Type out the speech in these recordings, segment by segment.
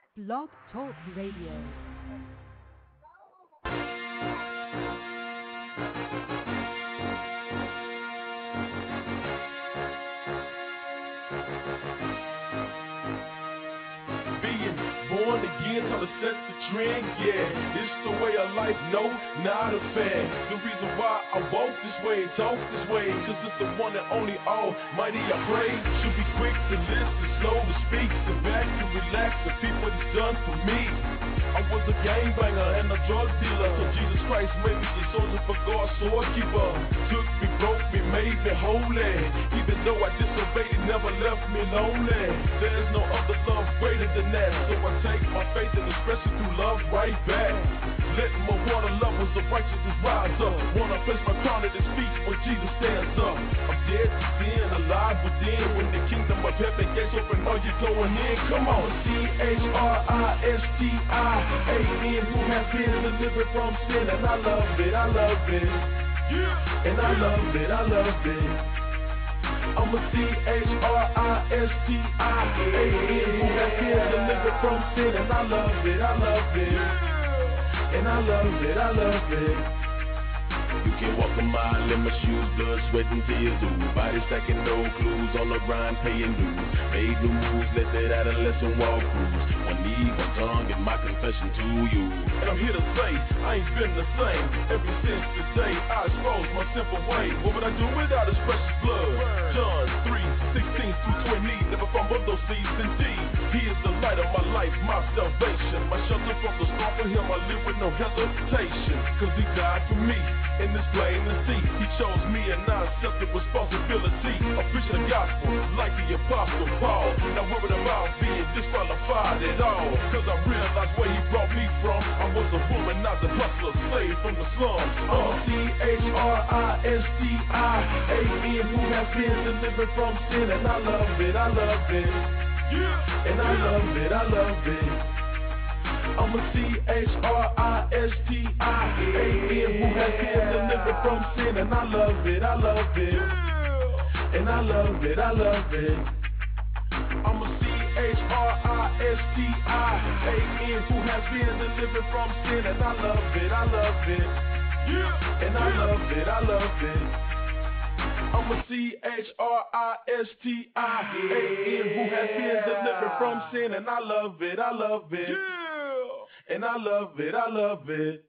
Blog Talk Radio. Born again, time to set the trend, yeah. It's the way of life, no, not a fan. The reason why I walk this way, talk this way, cause it's the one and only almighty I pray. Should be quick to listen, slow to speak, sit back and relax and peep what he's done for me. I was a gangbanger and a drug dealer, so Jesus Christ made me a soldier for God's swordkeeper. Took me, broke me, made me holy. Even though I disobeyed, it never left me lonely. There's no other love greater than that, so I take my faith and express it through love right back. Let my water levels of righteousness rise up. Wanna place my crown at his feet when Jesus stands up. I'm dead to sin, alive within. When the kingdom of heaven gates open, are you going in? Come on. CHRISTIAN, who has been delivered from sin, and I love it, I love it. Yeah. And I love it, I love it. I'm a CHRISTIAN, who has been delivered from sin, and I love it, I love it. And I love it, I love it. You can walk a mile in my shoes, blood, sweat, and tears. Ooh, body stacking, no clues, on the grind, paying dues. Made new moves, let that adolescent walk cruise. One knee, one tongue, and my confession to you. And I'm here to say, I ain't been the same ever since the day I exposed my simple way. What would I do without his precious blood? John 3:16-20, never fumble those seeds indeed. He is the light of my life, my salvation. My shelter from the storm, for him I live with no hesitation. Cause he died for me. And it's plain to see, he chose me and I accepted responsibility of preaching the gospel like the apostle Paul. Not worried about being disqualified at all, cause I realized where he brought me from. I was a woman, not the hustler, slave from the slums. I'm CHRISTIAN, who has been delivered from sin, and I love it, I love it. Yeah. And I love it, I love it. I'm a CHRISTIAN, who has been delivered from sin, and I love it, I love it. Yeah. And I love it, I love it. I'm a CHRISTIAN, who has been delivered from sin, and I love it, I love it. Yeah. And I love it, I love it. I'm a CHRISTIAN, who has been delivered from sin, and I love it, I love it. Yeah. And I love it, I love it.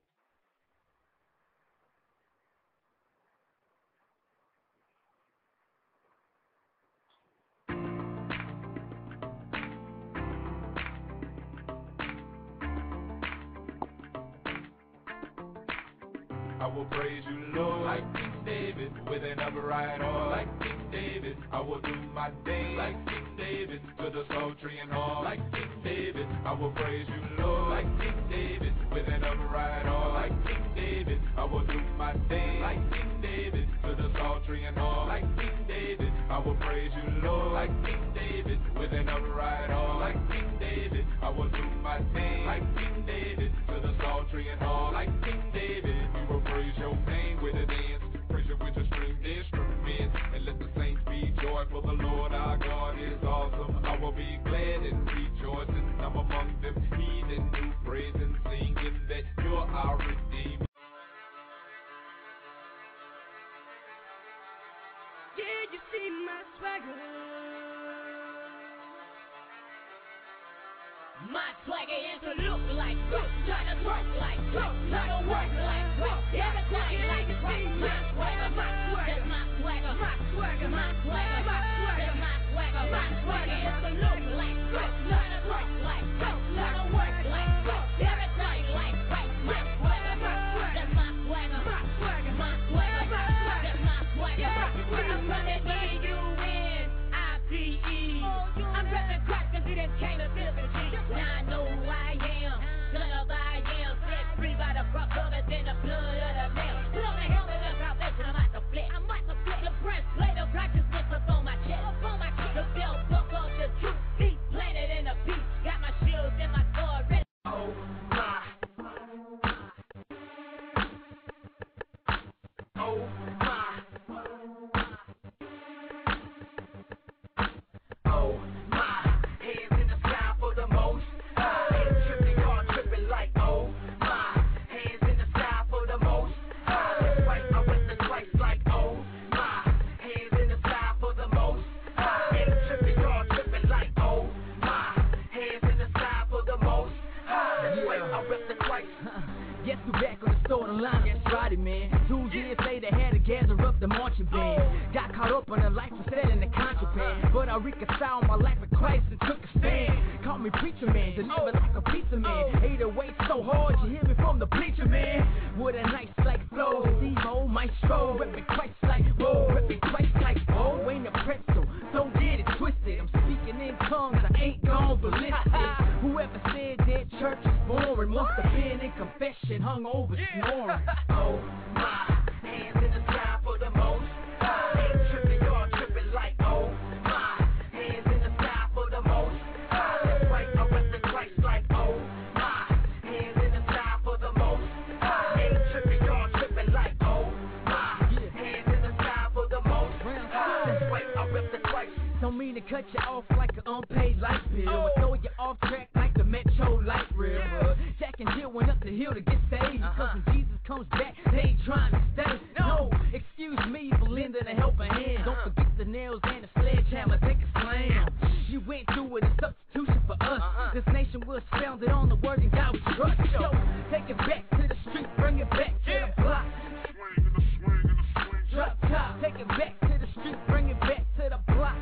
I will praise you, Lord, like King David, with an upright heart, like King David. I will do my day, like King David, to the sultry and all, like King David. I will praise you, Lord, like King David, with an upright heart, like King David. I will do my day, like King David, to the sultry and all, like King David. I will praise you, Lord, like King David, with an upright heart, like King David. I will do my day, like King David, to the sultry and all, like King David. We will praise your name with a dance, praise you with a stringed instrument, and let the saints be joyful. The Lord our God is awesome. I will be glad and rejoicing. I'm among them heathen who praise and singing that you're our Redeemer. Yeah, you see my swagger. My swagger is to look like good, try to work like good, try to work like good, everything like good. My swagger, that's my swagger, my swagger, my swagger, my swagger, my swagger, my swagger is to look like good, try to work like good, try to work like good, everything like good. My swagger, that's my swagger, my swagger, my swagger, that's my swagger. I'm running B-U-N-I-P-E. I'm repping Christ 'cause he done came to deliver G. Now I know who I am, son of I am, set free by the cross of it and the blood of the Lamb. Put on the helmet of salvation, I'm out the flesh. The breastplate of righteousness upon my chest. The belt buckle of the truth, feet planted rep the Christ. Guess who back on the starting line? That's Friday, man. 2 years later, had to gather up the marching band. Got caught up on a life of selling the contraband, but I reconciled my life with Christ and took a stand. Call me preacher man, deliver like a pizza man. 808 so hard, you hear me from the preacher man. With a nice like flow, Steve-O, Maestro, reppin' Christ like whoa, reppin' Christ like whoa. Ain't a pretzel, don't get it twisted. I'm speaking in tongues, I ain't gone ballistic. Whoever said that church is boring must have been in confession, hung over snoring. Oh my, hands in the sky for the most. Ain't tripping, y'all tripping like oh my, hands in the sky for the most. That's right, I rep the Christ like oh my, hands in the sky for the most. Ain't tripping, y'all tripping like oh my, hands in the sky for the most. That's right, I rep the Christ. Don't mean to cut you off like an unpaid light bill, or throw you off track like the Metro light rail. Jack and Jill went up the hill to get saved, because when Jesus comes back, they ain't trying to stay. No, excuse me for lending a helping hand. Don't forget the nails and the sledgehammer, take a slam. You went through it, a substitution for us. This nation was founded on the word and God we trust. So take it back to the street, bring it back to the block. Drop top, take it back to the street, bring it back to the block.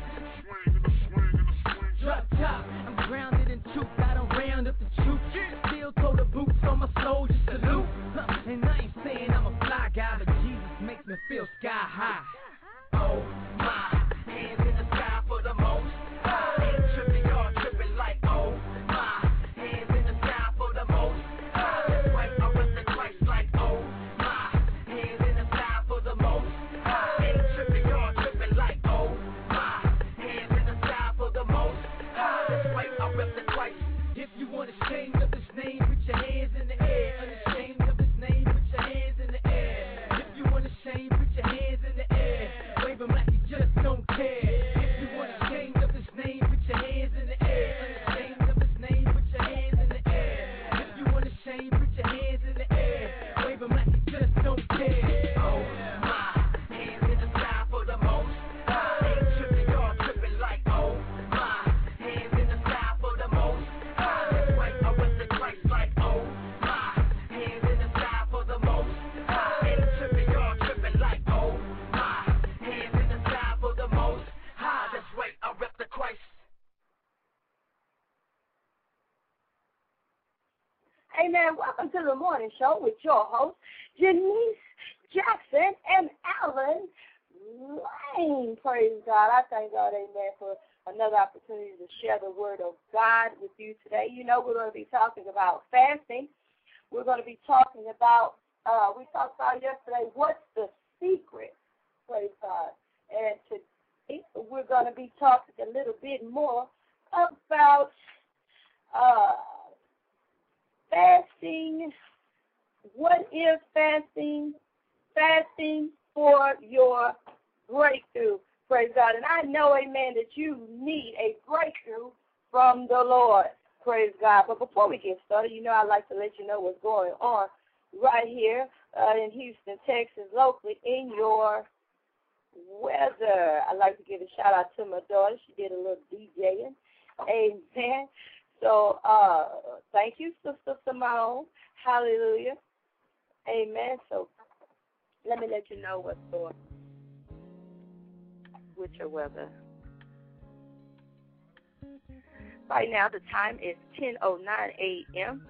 Drop top, I'm grounded in truth, I don't round up the truth. Still toe the boots on my soldier salute. And I ain't saying I'm a fly guy, but Jesus makes me feel sky high. Oh my, hands in the sky for the most. Ain't tripping, y'all tripping like oh my, hands in the sky for the most. That's right, I rep the Christ like oh my, hands in the sky for the most. Ain't tripping, y'all tripping like oh my, hands in the sky for the most. That's right, I rep the Christ. If you want ashamed of this name, put your hands in the air. Unashamed of this name, put your hands in the air. If you want ashamed, put your hands in the air. Wave them like you just don't care. If you want ashamed of this name, put your hands in the air. Unashamed of this name, put your hands in the air. If you want ashamed, put your hands in the air. Wave them like you just don't care. Oh my, hands in the sky for the most. Ain't tripping, y'all tripping like oh my, hands in the sky for the most. That's right, I rep the Christ like oh my, hands in the sky for the most. Ain't tripping, y'all tripping like oh my, hands in the sky for the most. That's right, I rep the Christ. Amen. Welcome to the morning show with your host, Janice Jackson and Alan Lane. Praise God. I thank God, amen, for another opportunity to share the word of God with you today. You know, we're going to be talking about fasting. We're going to be talking about, we talked about yesterday, what's the secret? Praise God. And today we're going to be talking a little bit more about fasting. What is fasting? Fasting for your breakthrough. Praise God. And I know, amen, that you need a breakthrough from the Lord. Praise God. But before we get started, you know, I'd like to let you know what's going on right here in Houston, Texas, locally in your weather. I'd like to give a shout out to my daughter. She did a little DJing. Amen. So thank you, Sister Simone. Hallelujah. Amen. So let me let you know what's going on with your weather. Right now, the time is 10:09 a.m.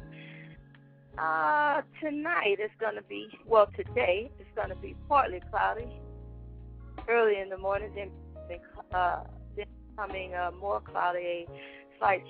Tonight it's going to be, well, today it's going to be partly cloudy early in the morning, then becoming more cloudy, a slight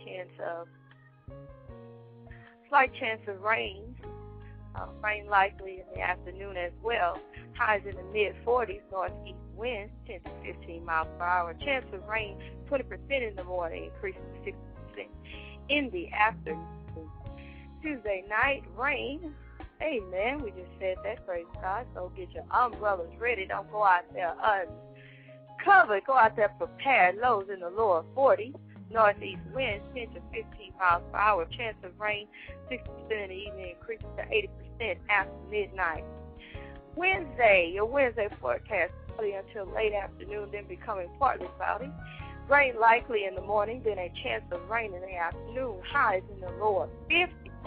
chance of rain. Rain likely in the afternoon as well. Highs in the mid-40s, northeast winds 10 to 15 miles per hour. Chance of rain 20% in the morning, increasing to 60% in the afternoon. Tuesday night, rain. Amen. We just said that. Praise God. So get your umbrellas ready. Don't go out there uncovered. Go out there prepared. Lows in the lower 40s. Northeast winds 10 to 15 miles per hour. Chance of rain 60% in the evening, increasing to 80% after midnight. Wednesday, your Wednesday forecast cloudy until late afternoon, then becoming partly cloudy. Rain likely in the morning, then a chance of rain in the afternoon. Highs in the lower 50s.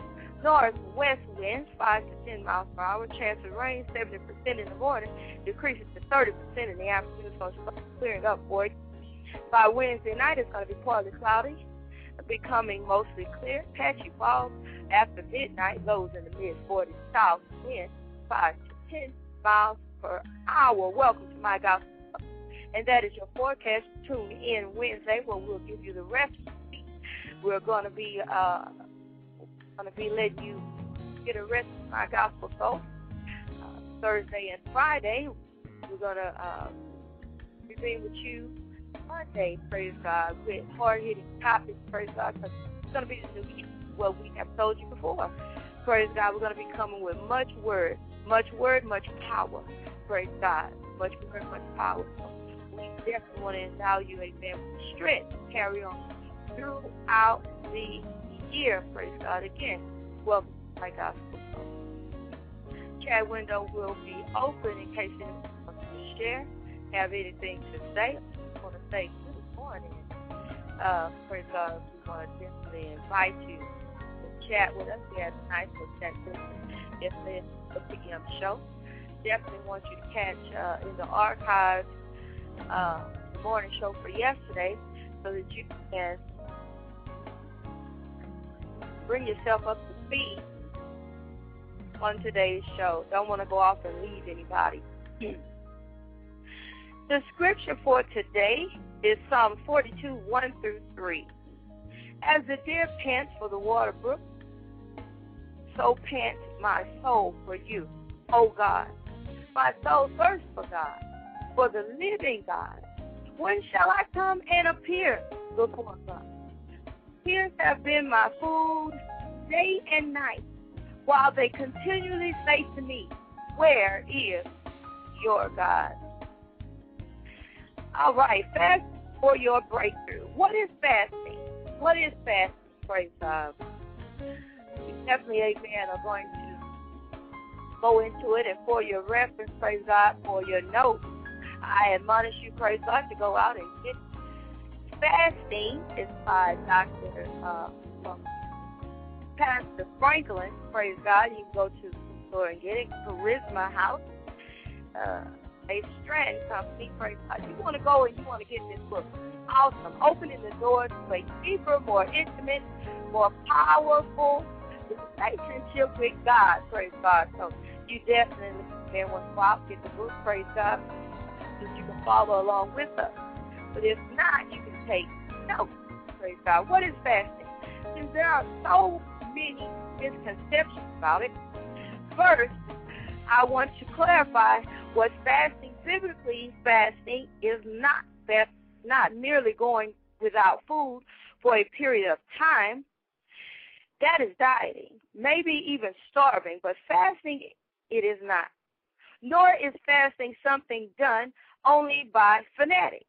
Northwest winds 5 to 10 miles per hour. Chance of rain 70% in the morning, decreases to 30% in the afternoon, so it's clearing up for you. By Wednesday night, it's going to be partly cloudy, becoming mostly clear. Patchy falls after midnight, lows in the mid-40s. South wind 5 to 10 miles per hour. Welcome to my gospel, and that is your forecast. Tune in Wednesday where we'll give you the rest of the week. We're going to be letting you get a rest of my gospel soul. Thursday and Friday, we're going to be being with you Monday, praise God, with hard-hitting topics, praise God, because it's going to be the new year, what we have told you before. Praise God, we're going to be coming with much word, much power, praise God, much word, much power. So we definitely want to endow you, amen, with strength to carry on throughout the year, praise God. Again, welcome to my gospel. Chat window will be open in case you want to share, have anything to say. I want to say good morning. Praise God, we want to definitely invite you to chat with us. We had a nice little chat yesterday at the PM show. Definitely want you to catch in the archives the morning show for yesterday so that you can bring yourself up to speed on today's show. Don't want to go off and leave anybody. The scripture for today is Psalm 42, 1 through 3. As the deer pants for the water brook, so pants my soul for you, O God. My soul thirsts for God, for the living God. When shall I come and appear before God? Tears have been my food day and night, while they continually say to me, where is your God? All right, fast for your breakthrough. What is fasting? What is fasting? Praise God. We definitely, amen, are going to go into it. And for your reference, praise God, for your notes, I admonish you, praise God, to go out and get fasting. Is by Dr. Pastor Franklin, praise God. You can go to the store and get it. Charisma House, a strand company, praise God. You want to go and you want to get this book. Awesome. Opening the doors to a deeper, more intimate, more powerful relationship with God, praise God. So you definitely can want to go out, get the book, praise God, so that you can follow along with us. But if not, you can take notes, praise God. What is fasting? Since there are so many misconceptions about it, first, I want to clarify what fasting. Biblically, fasting is not merely going without food for a period of time. That is dieting, maybe even starving, but fasting, it is not. Nor is fasting something done only by fanatics.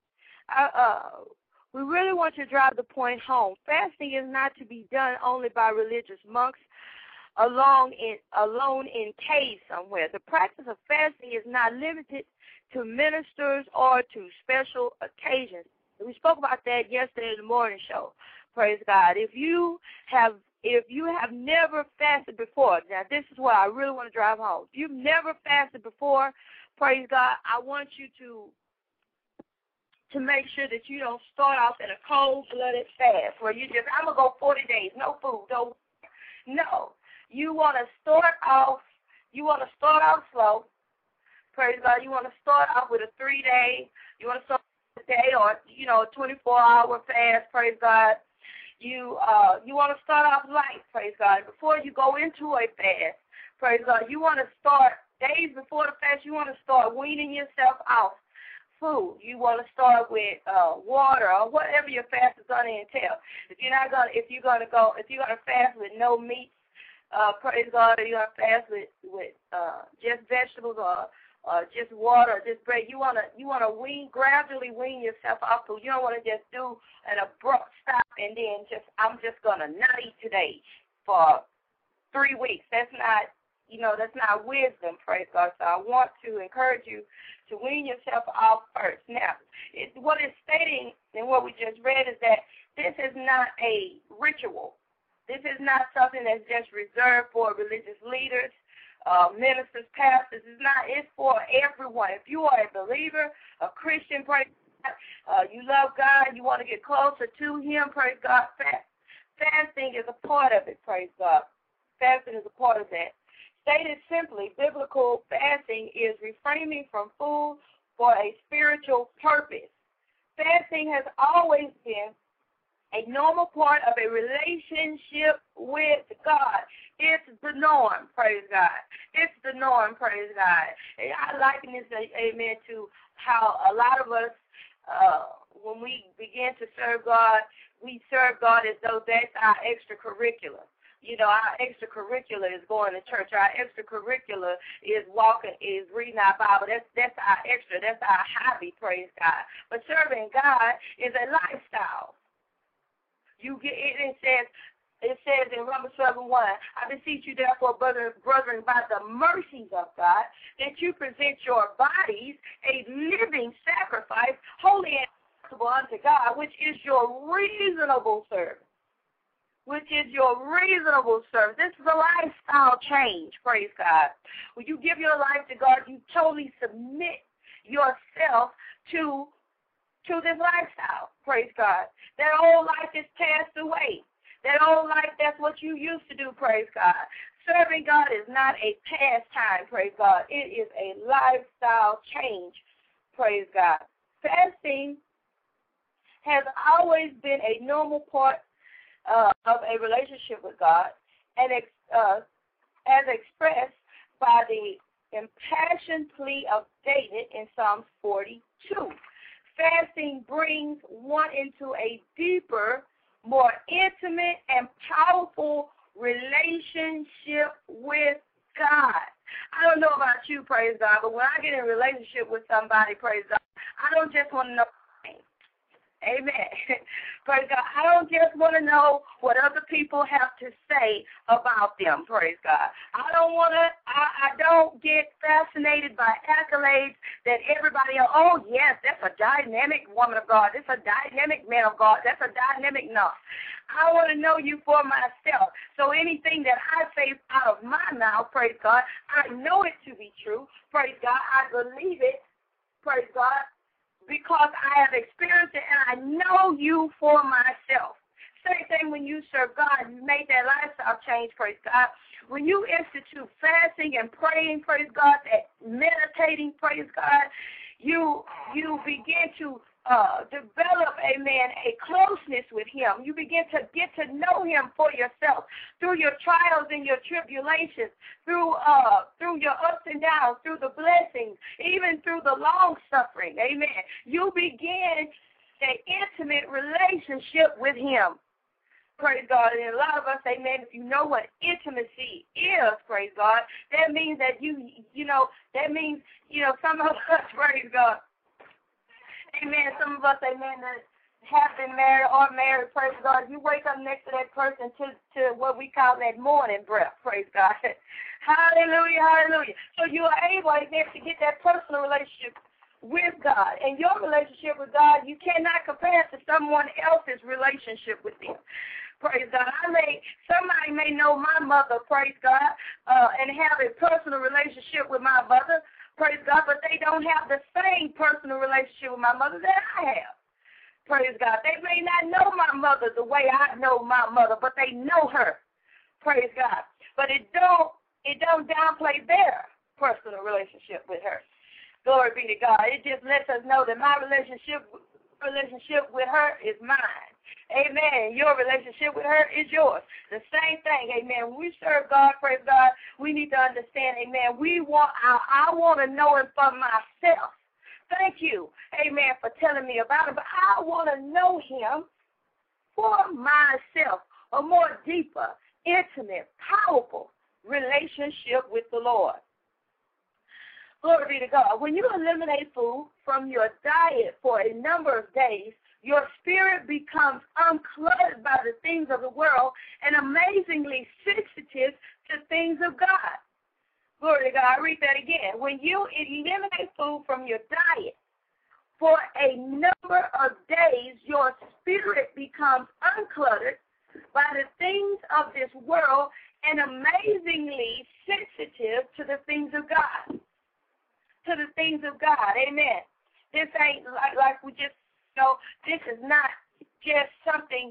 We really want to drive the point home. Fasting is not to be done only by religious monks alone in caves somewhere. The practice of fasting is not limited to ministers or to special occasions. We spoke about that yesterday in the morning show. Praise God. If you have never fasted before, now this is what I really want to drive home. If you've never fasted before, praise God, I want you to make sure that you don't start off in a cold-blooded fast where you just, I'm going to go 40 days, no food, no. You want to start off slow. Praise God. You want to start off with a 3-day. You want to start with a day or, a 24-hour fast. Praise God. You want to start off light. Praise God. Before you go into a fast, praise God, you want to start days before the fast. You want to start weaning yourself off food. You want to start with water or whatever your fast is going to entail. If you're going to fast with no meat, praise God, or you're going to fast with just vegetables or just water or just bread, you want to gradually wean yourself off food. You don't want to just do an abrupt stop and then I'm just going to not eat today for 3 weeks. That's not wisdom, praise God. So I want to encourage you to wean yourself off first. Now, what it's stating and what we just read is that this is not a ritual. This is not something that's just reserved for religious leaders, ministers, pastors. It's for everyone. If you are a believer, a Christian, praise God, you love God, you want to get closer to Him, praise God, fasting is a part of it, praise God. Fasting is a part of that. Stated simply, biblical fasting is refraining from food for a spiritual purpose. Fasting has always been a normal part of a relationship with God. It's the norm, praise God. It's the norm, praise God. I liken this, amen, to how a lot of us, when we begin to serve God, we serve God as though that's our extracurricular. You know, our extracurricular is going to church. Our extracurricular is reading our Bible. That's our extra. That's our hobby, praise God. But serving God is a lifestyle. It says in Romans 12:1, I beseech you therefore, brethren, by the mercies of God, that you present your bodies a living sacrifice, holy and acceptable unto God, which is your reasonable service. This is a lifestyle change, praise God. When you give your life to God, you totally submit yourself to this lifestyle, praise God. That old life is passed away. That old life, that's what you used to do, praise God. Serving God is not a pastime, praise God. It is a lifestyle change, praise God. Fasting has always been a normal part of a relationship with God, and as expressed by the impassioned plea of David in Psalm 42. Fasting brings one into a deeper, more intimate, and powerful relationship with God. I don't know about you, praise God, but when I get in a relationship with somebody, praise God, I don't just want to know. Amen. Praise God. I don't just want to know what other people have to say about them. Praise God. I don't get fascinated by accolades that everybody else, oh, yes, that's a dynamic woman of God. That's a dynamic man of God. That's a dynamic no. I want to know you for myself. So anything that I say out of my mouth, praise God, I know it to be true. Praise God. I believe it. Praise God. Because I have experienced it and I know you for myself. Same thing when you serve God, you made that lifestyle change, praise God. When you institute fasting and praying, praise God, and meditating, praise God, you begin to develop, amen, a closeness with Him. You begin to get to know Him for yourself through your trials and your tribulations, through your ups and downs, through the blessings, even through the long suffering, amen. You begin an intimate relationship with Him. Praise God. And a lot of us, amen, if you know what intimacy is, praise God, that means that some of us, praise God, amen, some of us, amen, that have been married or married, praise God, you wake up next to that person to what we call that morning breath, praise God. Hallelujah, hallelujah. So you are able, amen, to get that personal relationship with God. And your relationship with God, you cannot compare it to someone else's relationship with Him. Praise God. Somebody may know my mother, praise God, and have a personal relationship with my mother, praise God, but they don't have the same personal relationship with my mother that I have. Praise God. They may not know my mother the way I know my mother, but they know her. Praise God. But it don't downplay their personal relationship with her. Glory be to God. It just lets us know that my relationship with her is mine. Amen. Your relationship with her is yours. The same thing, amen. When we serve God, praise God, we need to understand, amen, I want to know Him for myself. Thank you, amen, for telling me about Him, but I want to know Him for myself, a more deeper, intimate, powerful relationship with the Lord. Glory be to God. When you eliminate food from your diet for a number of days, your spirit becomes uncluttered by the things of the world and amazingly sensitive to things of God. Glory to God. I read that again. When you eliminate food from your diet for a number of days, your spirit becomes uncluttered by the things of this world and amazingly sensitive to the things of God. To the things of God. Amen. This ain't like we just, this is not just something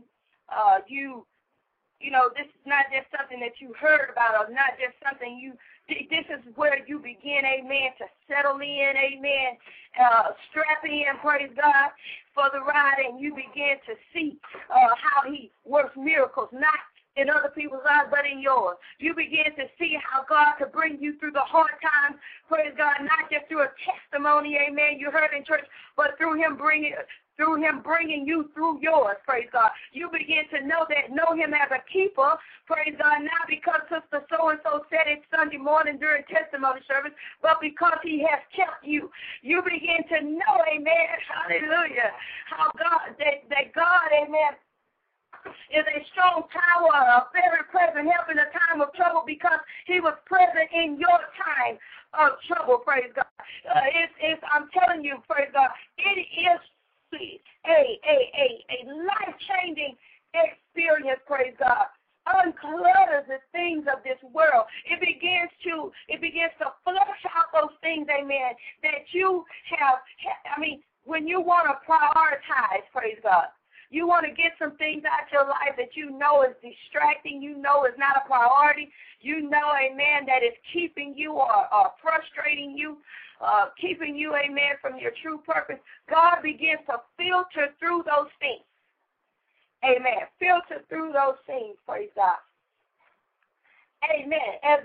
this is not just something that you heard about or not just something this is where you begin, amen, to settle in, amen, strap in, praise God, for the ride, and you begin to see how he works miracles, not in other people's lives, but in yours. You begin to see how God could bring you through the hard times, praise God, not just through a testimony, amen, you heard in church, but through him bringing you through yours, praise God. You begin to know him as a keeper, praise God, not because Sister so-and-so said it Sunday morning during testimony service, but because he has kept you. You begin to know, amen, hallelujah, how God, that God, amen, is a strong tower, a very present help in a time of trouble because he was present in your time of trouble, praise God. I'm telling you, praise God, it is a life-changing experience, praise God. Unclutters the things of this world. It begins to flush out those things, amen, that you have, when you want to prioritize, praise God, you want to get some things out of your life that you know is distracting, you know is not a priority, you know, amen, that is keeping you or frustrating you, keeping you, amen, from your true purpose. God begins to filter through those things. Amen. Filter through those things, praise God. Amen. As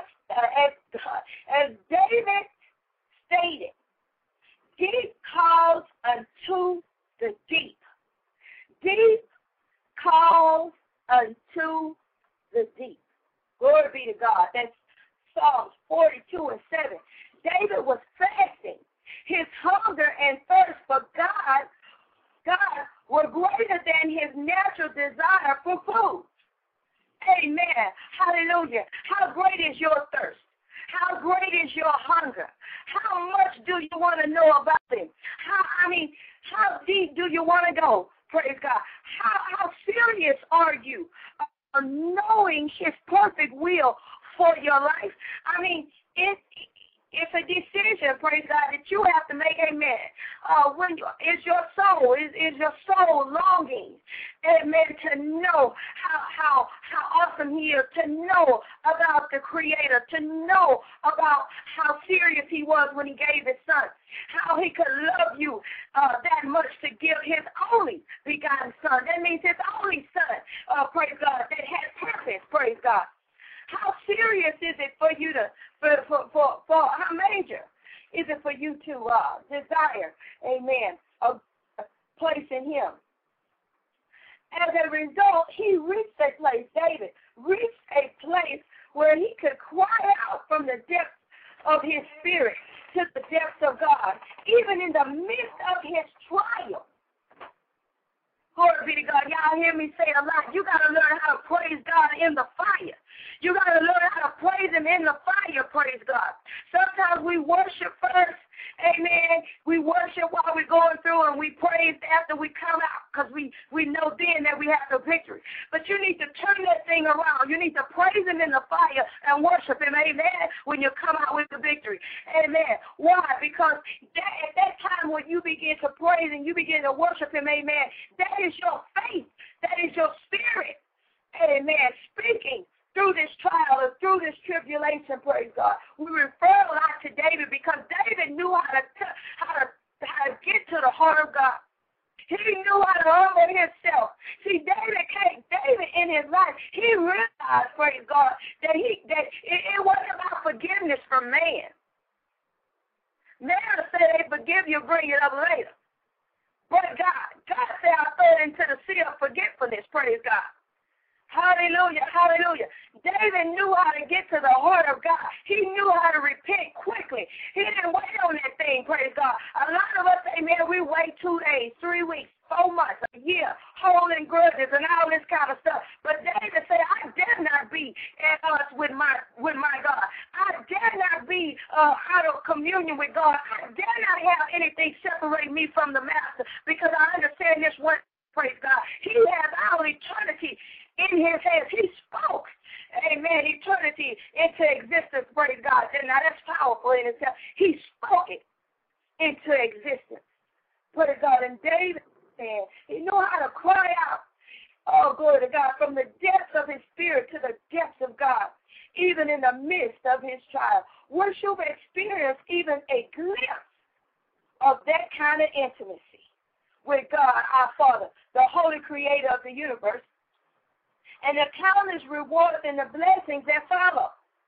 David stated, deep calls unto the deep. Deep calls unto the deep. Glory be to God. That's Psalms 42:7. David was fasting. His hunger and thirst for God were greater than his natural desire for food. Amen. Hallelujah. How great is your thirst? How great is your hunger? How much do you want to know about him? How deep do you want to go? Praise God. How serious are you knowing his perfect will for your life? It's a decision, praise God, that you have to make, amen. Is your soul longing, amen, to know how awesome he is, to know about the Creator, to know about how serious he was when he gave his son, how he could love you that much to give his only begotten son. That means his only son, praise God, that had purpose, praise God. How serious is it for you how major is it for you to desire, amen, a place in him? As a result, he reached a place, David reached a place where he could cry out from the depths of his spirit to the depths of God, even in the midst of his trial. Glory be to God. Y'all hear me say a lot. You got to learn how to praise God in the fire. You got to learn how to praise him in the fire, praise God. Sometimes we worship first, amen. We worship while we're going through and we praise after we come out because we know then that we have the victory. But you need to turn that thing around. You need to praise him in the fire and worship him, amen, when you come out with the victory. Amen. Why? Because at that time when you begin to praise and you begin to worship him, amen, that is your faith. That is your spirit, amen, speaking through this trial or through this tribulation, praise God. We refer a lot to David because David knew how to get to the heart of God. He knew how to humble himself. See, David in his life, he realized, praise God, that it wasn't about forgiveness from man. Man will say they forgive you, bring it up later. But God said, I throw it into the sea of forgetfulness, praise God. Hallelujah, hallelujah. David knew how to get to the heart of God. He knew how to repent quickly. He didn't wait on that thing, praise God. A lot of us, amen, we wait 2 days, 3 weeks, 4 months, a year, holding grudges and all this kind of stuff. But David said, I dare not be at us with my God. I dare not be out of communion with God. I dare not have anything separate me from the Master because I understand this one. Praise God. He has our eternity in his hands. He spoke, amen, eternity into existence, praise God. Now that's powerful in itself. He spoke it into existence, praise God. And David said he knew how to cry out, oh, glory to God, from the depths of his spirit to the depths of God, even in the midst of his trial. Once you've experienced even a glimpse of that kind of intimacy with God, our Father, the holy creator of the universe, and the countless rewards and the blessings that follow.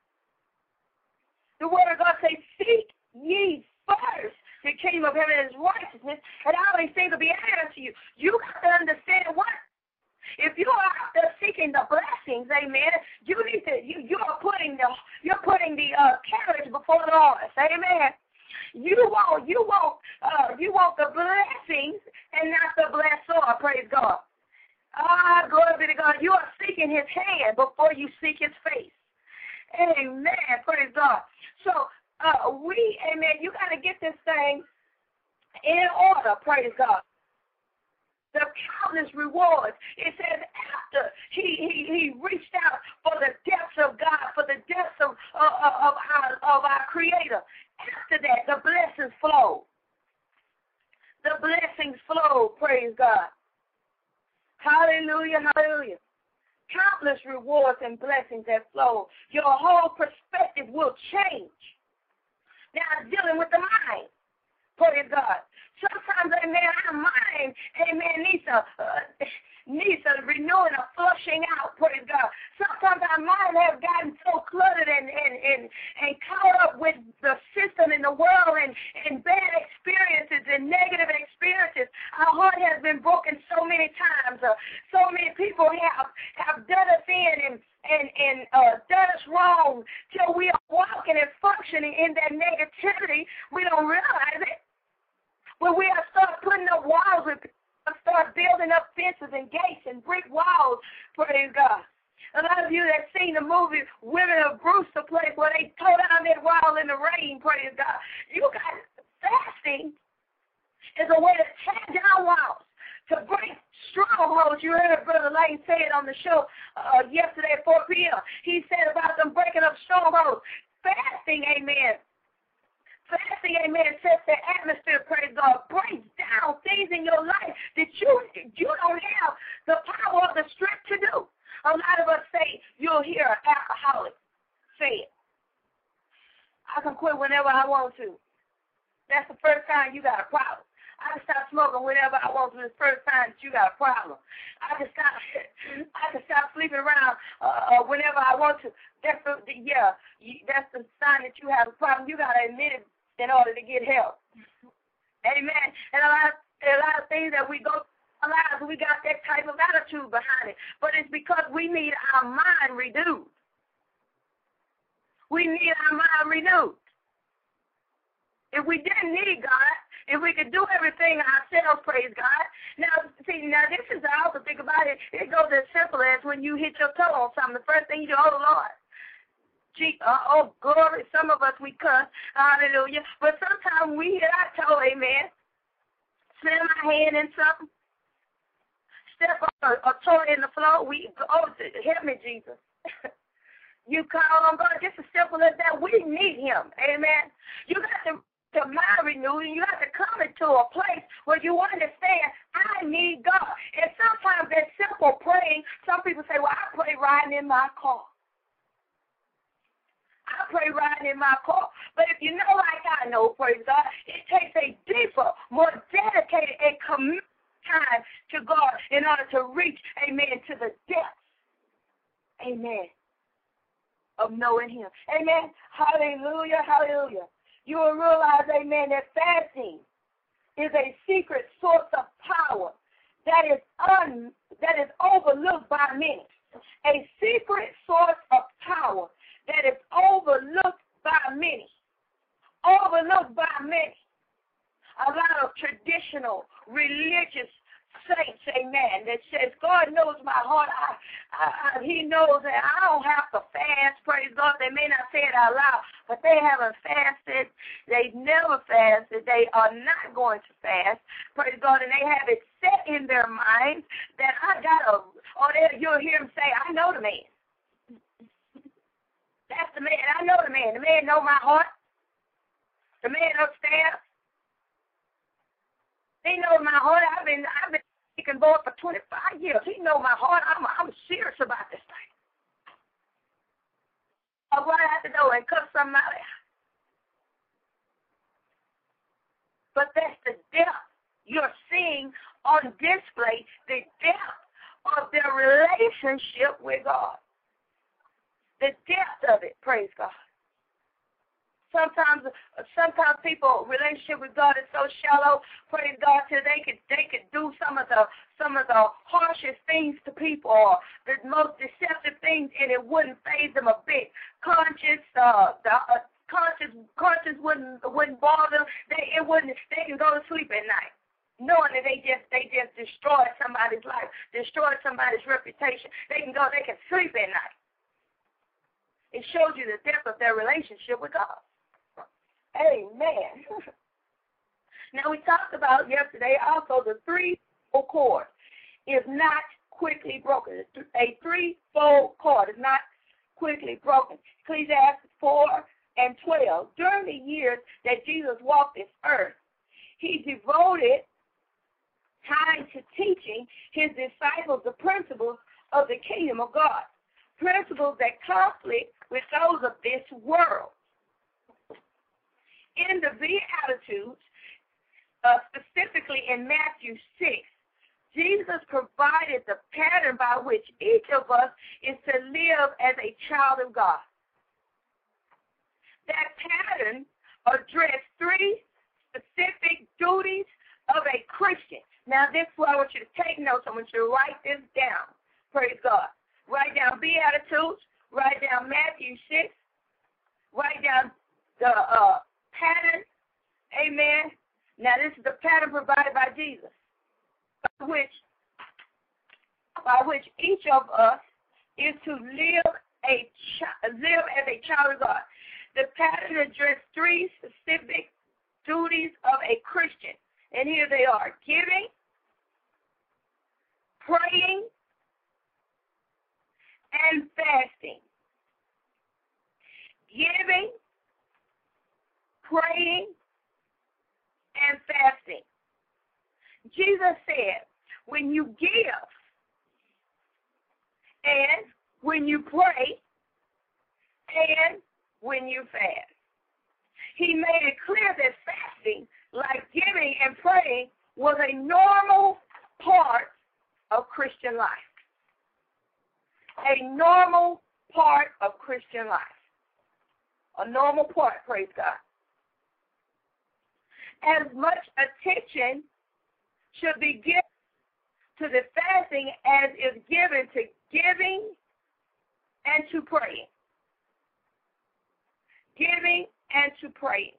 The word of God says, seek ye first the kingdom of heaven and his righteousness, and all these things will be added unto you. You got to understand what? If you are out there seeking the blessings, amen, you need to, you're putting the carriage before the horse, amen. You want the blessings and not the blessor, praise God. Glory be to God. You are seeking his hand before you seek his face. Amen. Praise God. So amen, you got to get this thing in order, praise God. The countless rewards. It says after he reached out for the depths of God, for the depths of our Creator. After that, the blessings flow. The blessings flow, praise God. Hallelujah, hallelujah. Countless rewards and blessings that flow. Your whole perspective will change. Now, dealing with the mind, praise God. Sometimes, amen, our mind, amen, needs a renewing, a flushing out, praise God. Sometimes our mind has gotten so cluttered and caught up with the system in the world and bad experiences and negative experiences. Our heart has been broken so many times. So many people have done us in and done us wrong till we are walking and functioning in that negativity. We don't realize it. When we have started putting up walls, we start building up fences and gates and brick walls, praise God. A lot of you that seen the movie Women of Brewster place where they tore down that wall in the rain, praise God. You got fasting is a way to tear down walls, to break strongholds. You heard Brother Lane say it on the show yesterday at 4 p.m. He said about them breaking up strongholds. Fasting, amen. Fasting, amen, sets the atmosphere, praise God, breaks down things in your life that you don't have the power or the strength to do. A lot of us say, you'll hear an alcoholic say it. I can quit whenever I want to. That's the first time you got a problem. I can stop smoking whenever I want to. It's the first time that you got a problem. I can stop sleeping around whenever I want to. That's the sign that you have a problem. You got to admit it in order to get help. Amen. And a lot of things that we go through in our lives, we got that type of attitude behind it. But it's because we need our mind renewed. We need our mind renewed. If we didn't need God, if we could do everything ourselves, praise God. Now this is I also think about it. It goes as simple as when you hit your toe on something, the first thing you do, oh Lord. Oh, glory. Some of us, we cuss. Hallelujah. But sometimes we hit our toe, amen. Slam my hand in something. Step on a toe in the floor. Help me, Jesus. You call on God. Just as simple as that. We need him. Amen. You got to mind renewing. You have to come into a place where you understand, I need God. And sometimes that simple praying, some people say, well, I pray riding in my car. I pray riding in my car. But if you know like I know, praise God, it takes a deeper, more dedicated and committed time to God in order to reach, amen, to the depths, amen, of knowing him. Amen. Hallelujah, hallelujah. You will realize, amen, that fasting is a secret source of power that is overlooked by many. A secret source of power that is overlooked by many. Overlooked by many. A lot of traditional religious saints, amen, that says, God knows my heart. He knows that I don't have to fast, praise God. They may not say it out loud, but they haven't fasted. They've never fasted. They are not going to fast, praise God, and they have it set in their minds that you'll hear them say, man. That's the man. I know the man. The man know my heart. The man upstairs. He knows my heart. I've been speaking boy for 25 years. He knows my heart. I'm serious about this thing. I'll run out the door and cuff somebody out. But that's the depth you're seeing on display, the depth of their relationship with God. The depth of it, praise God. Sometimes people relationship with God is so shallow, praise God, till they could do some of the harshest things to people or the most deceptive things, and it wouldn't faze them a bit. Conscience wouldn't bother them. They can go to sleep at night, knowing that they just destroyed somebody's life, destroyed somebody's reputation. They can sleep at night. It shows you the depth of their relationship with God. Amen. Now, we talked about yesterday also the threefold cord is not quickly broken. A threefold cord is not quickly broken. Ecclesiastes 4:12. During the years that Jesus walked this earth, he devoted time to teaching his disciples the principles of the kingdom of God, principles that conflict with those of this world. In the Beatitudes, specifically in Matthew 6, Jesus provided the pattern by which each of us is to live as a child of God. That pattern addressed three specific duties of a Christian. Now, this is why I want you to take notes. I want you to write this down. Praise God. Write down Beatitudes. Write down Matthew 6. Write down the pattern. Amen. Now, this is the pattern provided by Jesus, by which each of us is to live as a child of God. The pattern addressed three specific duties of a Christian, and here they are: giving, praying, and fasting. Giving, praying, and fasting. Jesus said, when you give and when you pray and when you fast. He made it clear that fasting, like giving and praying, was a normal part of Christian life. A normal part of Christian life. A normal part, praise God. As much attention should be given to the fasting as is given to giving and to praying. Giving and to praying.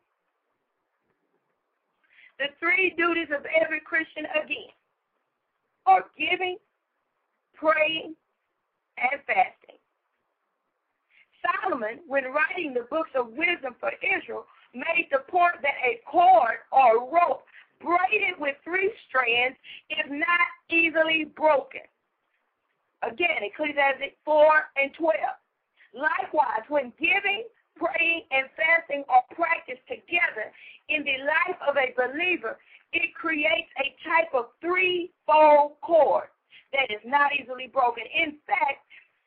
The three duties of every Christian, again, are giving, praying, and fasting. Solomon, when writing the books of wisdom for Israel, made the point that a cord or rope braided with three strands is not easily broken. Again, Ecclesiastes 4:12. Likewise, when giving, praying, and fasting are practiced together in the life of a believer, it creates a type of threefold cord that is not easily broken. In fact,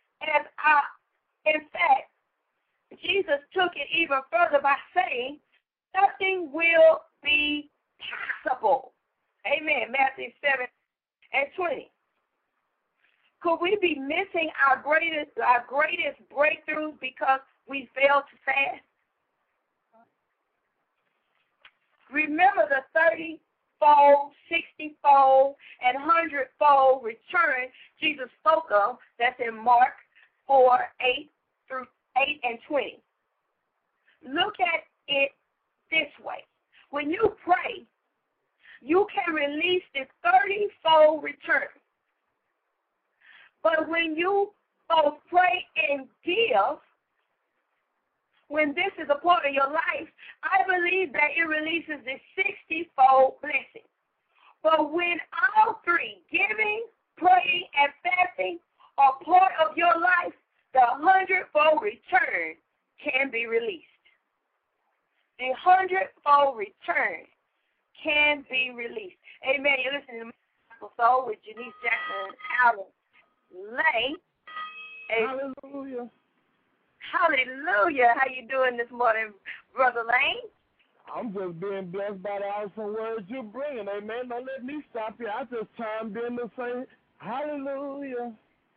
Jesus took it even further by saying, nothing will be possible. Amen. Matthew 7:20. Could we be missing our greatest breakthrough because we failed to fast? Remember the 30-fold, 60-fold, and 100-fold return Jesus spoke of. That's in Mark 4:8-20. Look at it this way. When you pray, you can release this 30-fold return. But when you both pray and give, when this is a part of your life, I believe that it releases the 60-fold blessing. But when all three, giving, praying, and fasting, are part of your life, 100-fold return can be released. The 100-fold return can be released. Amen. You're listening to Gospel Soul with Janice Jackson and Alan Lane. Hallelujah. Hallelujah. How you doing this morning, Brother Lane? I'm just being blessed by the awesome words you're bringing. Amen. Don't let me stop you. I just chimed in to say hallelujah.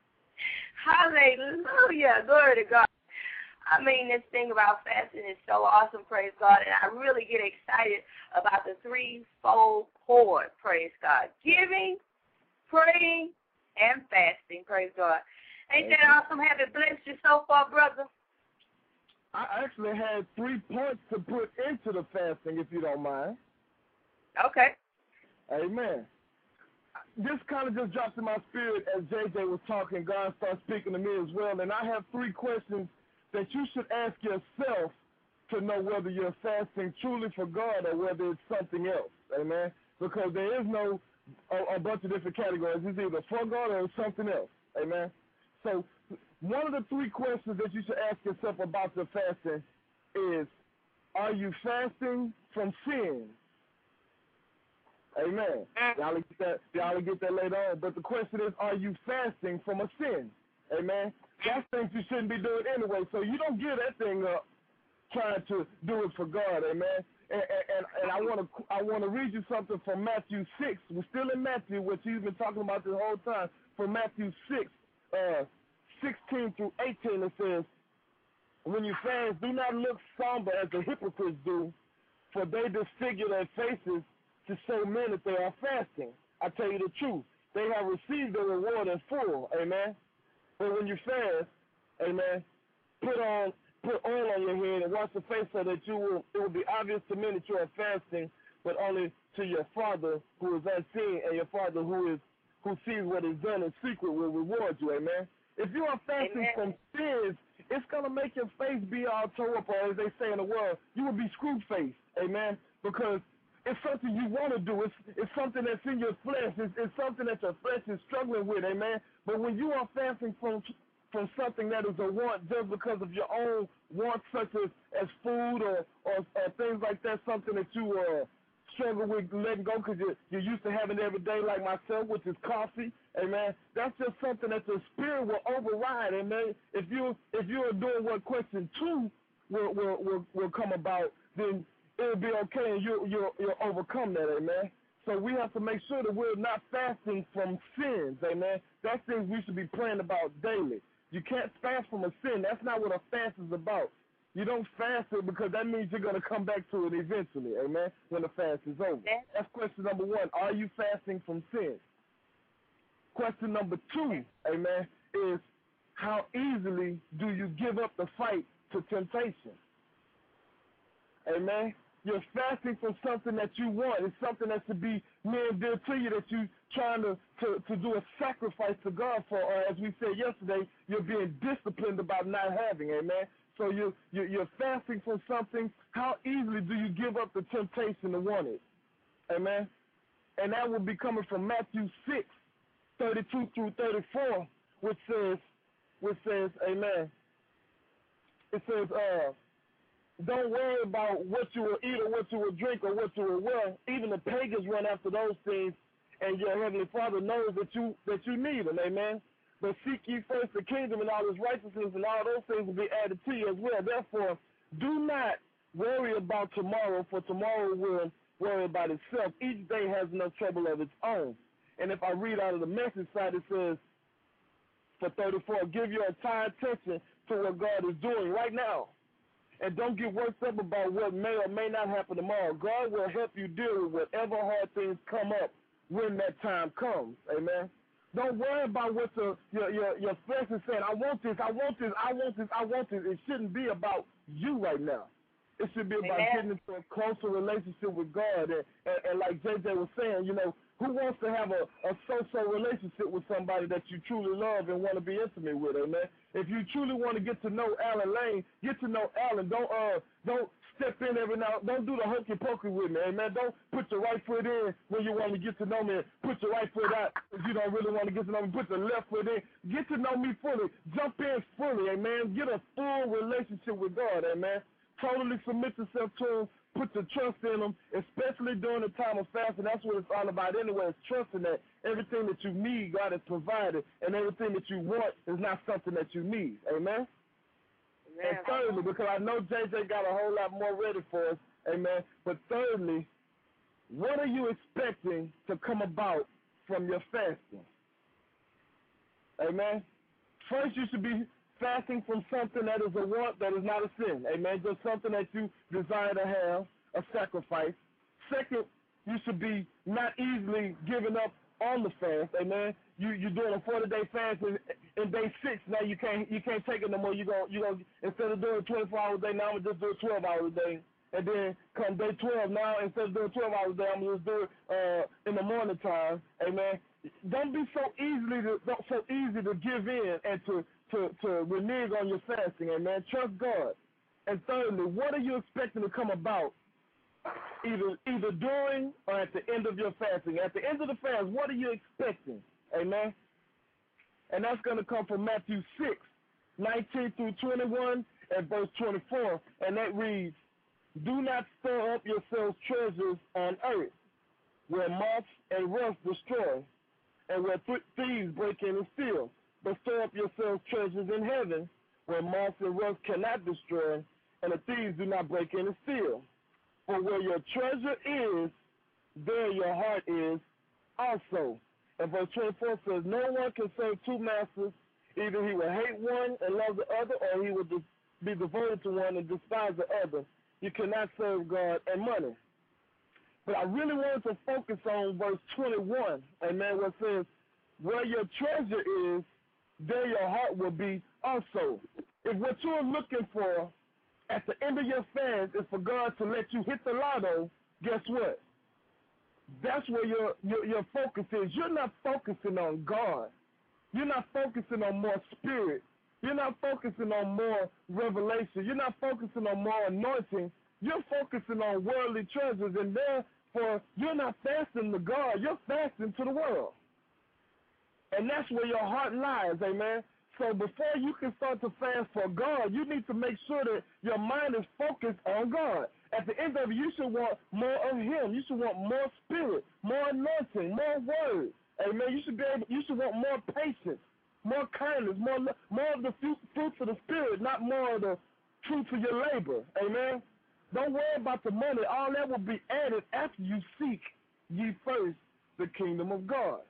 Hallelujah. Glory to God. I mean, this thing about fasting is so awesome, praise God, and I really get excited about the threefold cord, praise God. Giving, praying, and fasting, praise God. Ain't that awesome? Have it blessed you so far, brother? I actually had 3 points to put into the fasting, if you don't mind. Okay. Amen. This kind of just dropped in my spirit as JJ was talking. God started speaking to me as well, and I have 3 questions that you should ask yourself to know whether you're fasting truly for God or whether it's something else. Amen. Because there is no a bunch of different categories. It's either for God or it's something else. Amen. So one of the 3 questions that you should ask yourself about your fasting is, are you fasting from sin? Amen. Y'all will get that later on. But the question is, are you fasting from a sin? Amen. That's things you shouldn't be doing anyway. So you don't give that thing up trying to do it for God. Amen. And I want to read you something from Matthew 6. We're still in Matthew, which he's been talking about this whole time. From Matthew 6, 16 through 18, it says, when you fast, do not look somber as the hypocrites do, for they disfigure their faces to show men that they are fasting. I tell you the truth, they have received their reward in full. Amen. But when you fast, amen, put oil on your head and wash your face so that it will be obvious to men that you are fasting, but only to your Father who is unseen, and your Father who sees what is done in secret will reward you. Amen. If you are fasting from sins, it's going to make your face be all tore up, or as they say in the world, you will be screw-faced. Amen. Because it's something you want to do. It's something that's in your flesh. It's something that your flesh is struggling with, amen. But when you are fasting from something that is a want just because of your own wants, such as food or things like that, something that you struggle with letting go because you're used to having it every day, like myself, which is coffee, amen. That's just something that your spirit will override, amen. If you are doing what question 2 will come about, then it'll be okay, and you'll overcome that, amen. So we have to make sure that we're not fasting from sins, amen. That's things we should be praying about daily. You can't fast from a sin. That's not what a fast is about. You don't fast it because that means you're going to come back to it eventually, amen, when the fast is over. That's question number 1. Are you fasting from sin? Question number 2, amen, is how easily do you give up the fight to temptation? Amen. You're fasting from something that you want. It's something that should be near and dear to you, that you're trying to do a sacrifice to God for, or as we said yesterday, you're being disciplined about not having, amen. So you're fasting from something. How easily do you give up the temptation to want it? Amen. And that will be coming from Matthew 6, 32 through 34, which says, amen. It says, don't worry about what you will eat or what you will drink or what you will wear. Even the pagans run after those things, and your heavenly Father knows that you need them, amen. But seek ye first the kingdom and all its righteousness, and all those things will be added to you as well. Therefore, do not worry about tomorrow, for tomorrow will worry about itself. Each day has enough trouble of its own. And if I read out of the Message side, it says, for 34, give your entire attention to what God is doing right now. And don't get worked up about what may or may not happen tomorrow. God will help you deal with whatever hard things come up when that time comes. Amen. Don't worry about what your flesh is saying. I want this, I want this, I want this, I want this. It shouldn't be about you right now. It should be about Amen. getting into a closer relationship with God. And like JJ was saying, you know, who wants to have a so-so relationship with somebody that you truly love and want to be intimate with, amen? If you truly want to get to know Alan Lane, get to know Alan. Don't step in every now. Don't do the hokey pokey with me, amen. Don't put your right foot in when you want to get to know me. Put your right foot out if you don't really want to get to know me. Put the left foot in. Get to know me fully. Jump in fully, amen. Get a full relationship with God, amen. Totally submit yourself to Him. Put your trust in Him, especially during the time of fasting. That's what it's all about anyway. It's trusting that everything that you need, God has provided, and everything that you want is not something that you need. Amen? And thirdly, because I know JJ got a whole lot more ready for us, amen, but thirdly, what are you expecting to come about from your fasting? Amen? First, you should be fasting from something that is a want, that is not a sin. Amen? Just something that you desire to have, a sacrifice. Second, you should be not easily giving up on the fast. Amen? You're doing a 40-day fast, and in day 6, now you can't take it no more. You go instead of doing 24 hours a day, now I'm going to just do 12 hours a day. And then come day 12, now instead of doing 12 hours a day, I'm going to just do it in the morning time. Amen? Don't be so easy to give in and to renege on your fasting, amen. Trust God. And thirdly, what are you expecting to come about either during or at the end of your fasting? At the end of the fast, what are you expecting? Amen. And that's going to come from Matthew 6:19 through 21 and verse 24. And that reads, "Do not store up yourselves treasures on earth, where moths and rust destroy, and where thieves break in and steal. But store up yourselves treasures in heaven, where moths and rust cannot destroy, and the thieves do not break in and steal. For where your treasure is, there your heart is also." And verse 24 says, "No one can serve two masters. Either he will hate one and love the other, or he will be devoted to one and despise the other. You cannot serve God and money." But I really wanted to focus on verse 21, amen, where it says, "Where your treasure is, there your heart will be also." If what you're looking for at the end of your fast is for God to let you hit the lotto, guess what? That's where your focus is. You're not focusing on God. You're not focusing on more spirit. You're not focusing on more revelation. You're not focusing on more anointing. You're focusing on worldly treasures, and therefore you're not fasting to God. You're fasting to the world. And that's where your heart lies, amen. So before you can start to fast for God, you need to make sure that your mind is focused on God. At the end of it, you should want more of Him. You should want more spirit, more anointing, more word. Amen. You should want more patience, more kindness, more of the fruits of the Spirit, not more of the fruits of your labor. Amen. Don't worry about the money. All that will be added after you seek ye first the kingdom of God.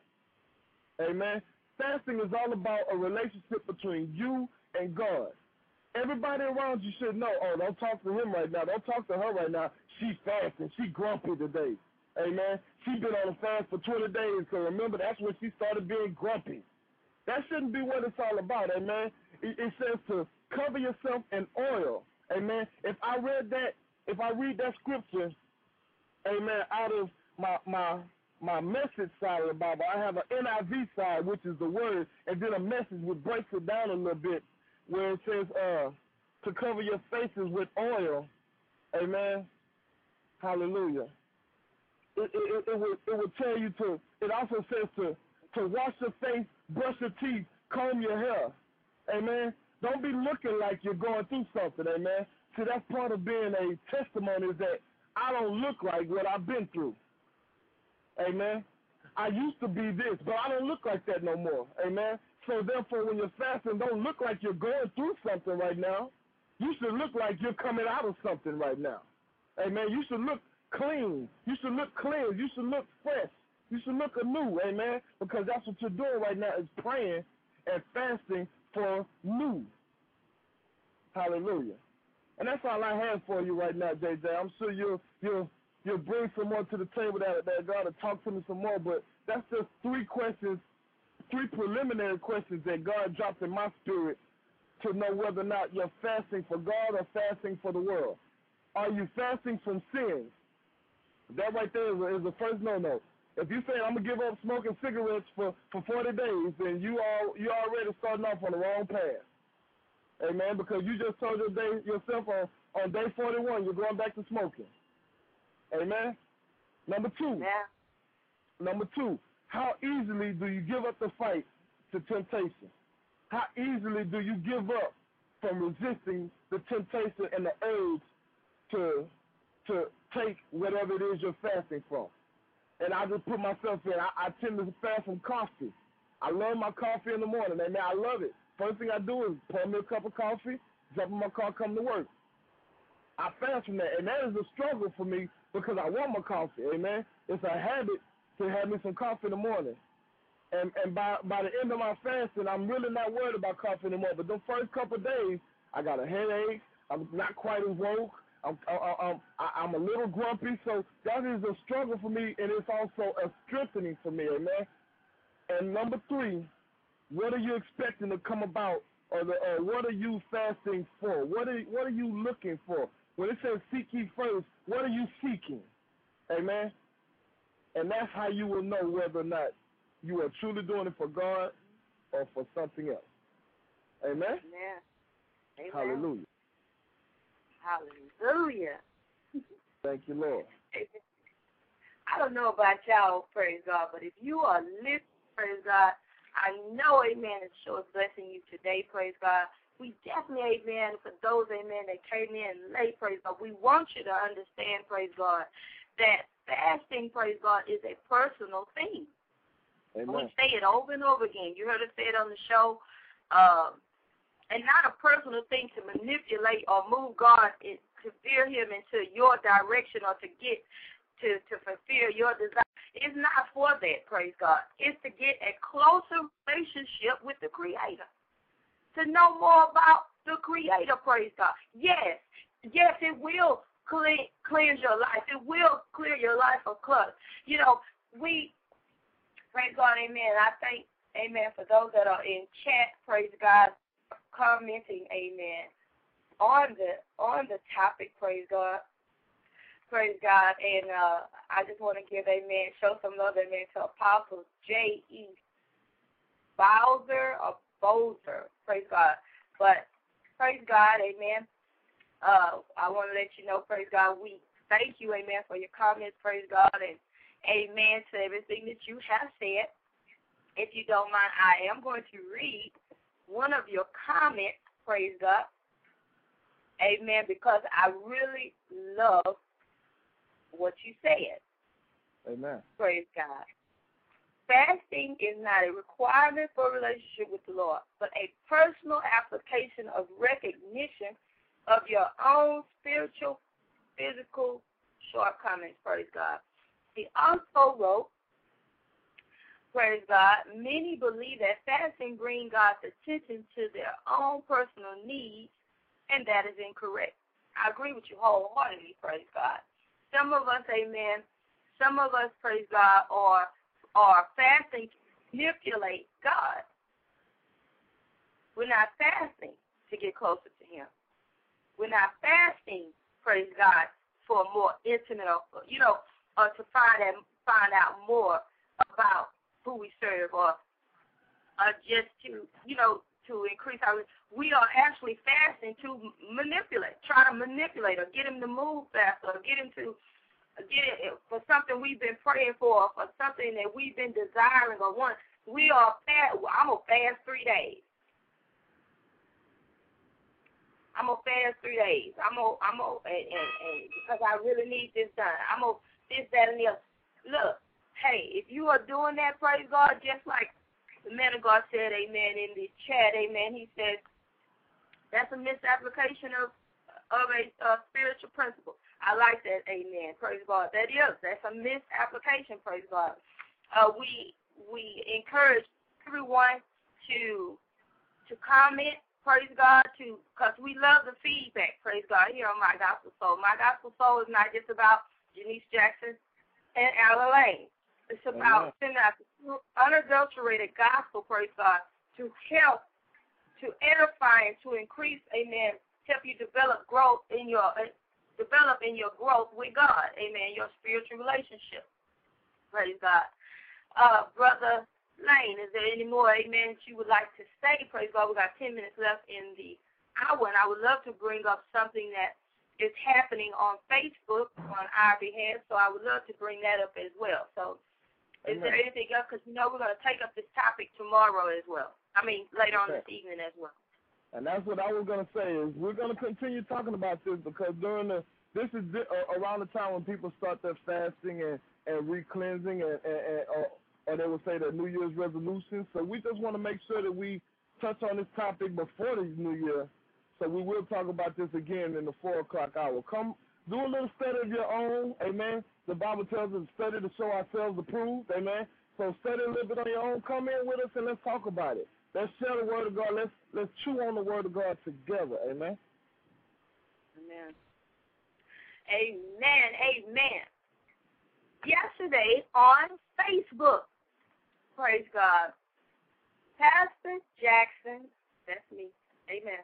Amen. Fasting is all about a relationship between you and God. Everybody around you should know, oh, don't talk to him right now. Don't talk to her right now. She's fasting. She's grumpy today. Amen. She's been on a fast for 20 days, so remember, that's when she started being grumpy. That shouldn't be what it's all about, amen. It says to cover yourself in oil, amen. If I read that scripture, amen, out of my Message side of the Bible, I have an NIV side, which is the word, and then a Message which breaks it down a little bit, where it says to cover your faces with oil, amen. Hallelujah. It will tell you to. It also says to wash your face, brush your teeth, comb your hair, amen. Don't be looking like you're going through something, amen. See, that's part of being a testimony, is that I don't look like what I've been through. Amen. I used to be this, but I don't look like that no more. Amen. So therefore, when you're fasting, don't look like you're going through something right now. You should look like you're coming out of something right now. Amen. You should look clean. You should look clean. You should look fresh. You should look anew. Amen. Because that's what you're doing right now, is praying and fasting for new. Hallelujah. And that's all I have for you right now, JJ. I'm sure you'll bring some more to the table that God will talk to me some more, but that's just three preliminary questions that God dropped in my spirit to know whether or not you're fasting for God or fasting for the world. are you fasting from sins? That right there is the first no-no. If you say, I'm going to give up smoking cigarettes for 40 days, then you already starting off on the wrong path. Amen, because you just told yourself on day 41 you're going back to smoking. Amen. Number two, how easily do you give up the fight to temptation? How easily do you give up from resisting the temptation and the urge to take whatever it is you're fasting from? And I just put myself in. I tend to fast from coffee. I love my coffee in the morning. Amen. I love it. First thing I do is pour me a cup of coffee, jump in my car, come to work. I fast from that, and that is a struggle for me because I want my coffee. Amen. It's a habit to have me some coffee in the morning. And by the end of my fasting, I'm really not worried about coffee anymore. But the first couple of days, I got a headache. I'm not quite as woke. I'm a little grumpy. So that is a struggle for me, and it's also a strengthening for me. Amen. And number three, what are you expecting to come about, or what are you fasting for? What are you looking for? When it says seek ye first, what are you seeking? Amen. And that's how you will know whether or not you are truly doing it for God or for something else. Amen? Amen. Hallelujah. Hallelujah. Thank you, Lord. I don't know about y'all, praise God, but if you are listening, praise God, I know, amen, it sure is blessing you today, praise God. We definitely, amen, for those, amen, that came in late, praise God, we want you to understand, praise God, that fasting, praise God, is a personal thing. Amen. We say it over and over again. You heard us say it on the show. And not a personal thing to manipulate or move God to veer him into your direction or to get to fulfill your desire. It's not for that, praise God. It's to get a closer relationship with the Creator, to know more about the Creator, praise God. Yes, it will cleanse your life. It will clear your life of clutter. You know, praise God, amen. I thank, amen, for those that are in chat, praise God, commenting, amen, on the topic, praise God. Praise God. And I just want to give, amen, show some love, amen, to Apostle J.E. Bowser or Bozer, praise God. But praise God, amen. I want to let you know, praise God, we thank you, amen, for your comments, praise God, and amen to everything that you have said. If you don't mind, I am going to read one of your comments, praise God, amen, because I really love what you said. Amen. Praise God. Fasting is not a requirement for a relationship with the Lord, but a personal application of recognition of your own spiritual, physical shortcomings, praise God. He also wrote, praise God, many believe that fasting brings God's attention to their own personal needs, and that is incorrect. I agree with you wholeheartedly, praise God. Some of us, amen, praise God, are fasting to manipulate God. We're not fasting to get closer to him. We're not fasting, praise God, for a more intimate, or to find out more about who we serve, or just to increase our. We are actually fasting to try to manipulate, or get him to move faster, or get him to get it for something we've been praying for something that we've been desiring or want. We are fast. I'm gonna fast 3 days. I'm gonna fast 3 days. I'm gonna and because I really need this done. I'm gonna this, that, and the other. Look, hey, if you are doing that, praise God, just like the man of God said, amen, in the chat, amen, he said, that's a misapplication of a spiritual principle. I like that, amen, praise God. That's a misapplication, praise God. We encourage everyone to comment, praise God, because we love the feedback, praise God, here on My Gospel Soul. My Gospel Soul is not just about Janice Jackson and Ella Lane. It's about sending out the unadulterated gospel, praise God, to help, to edify, and to increase, amen, help you develop growth in your develop in your growth with God. Amen. Your spiritual relationship. Praise God. Brother Lane, is there any more, amen, that you would like to say? Praise God. We got 10 minutes left in the hour, and I would love to bring up something that is happening on Facebook on our behalf, so I would love to bring that up as well. So is there anything else? Because, we're going to take up this topic tomorrow as well. Later on this evening as well. And that's what I was going to say, is we're going to continue talking about this because this is around the time when people start their fasting and re-cleansing or they will say their New Year's resolutions. So we just want to make sure that we touch on this topic before the New Year. So we will talk about this again in the 4 o'clock hour. Come do a little study of your own, amen. The Bible tells us study to show ourselves approved, amen. So study a little bit on your own. Come in with us and let's talk about it. Let's share the word of God. Let's chew on the word of God together, amen. Amen. Amen. Amen. Yesterday on Facebook, praise God, Pastor Jackson, that's me, amen.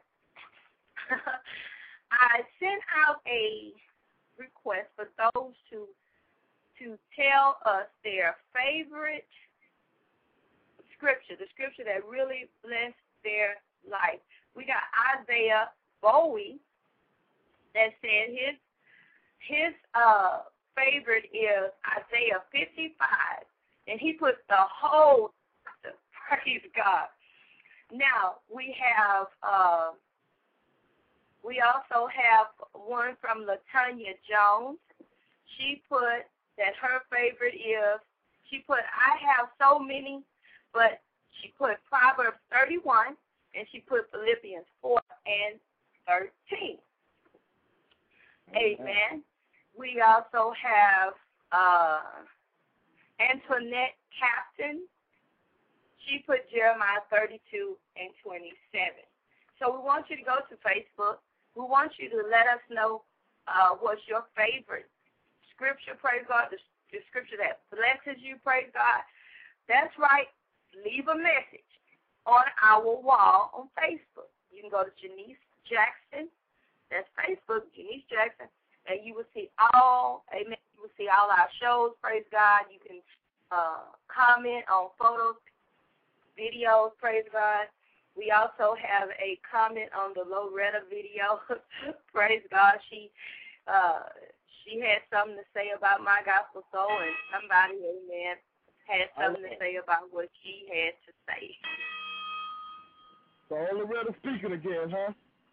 I sent out a request for those to tell us their favorite scripture, the scripture that really blessed their life. We got Isaiah Bowie that said his favorite is Isaiah 55, and he put the whole, praise God. Now, we also have one from LaTanya Jones. She put that her favorite is, I have so many, but she put Proverbs 31, and she put Philippians 4 and 13. Amen. We also have Antoinette Captain. She put Jeremiah 32 and 27. So we want you to go to Facebook. We want you to let us know what's your favorite scripture, praise God, the scripture that blesses you, praise God. That's right. Leave a message on our wall on Facebook. You can go to Janice Jackson. That's Facebook, Janice Jackson. And you will see all our shows, praise God. You can comment on photos, videos, praise God. We also have a comment on the Loretta video, praise God. She had something to say about My Gospel Soul, and somebody, amen, had something to say about what she had to say. So Loretta speaking again, huh?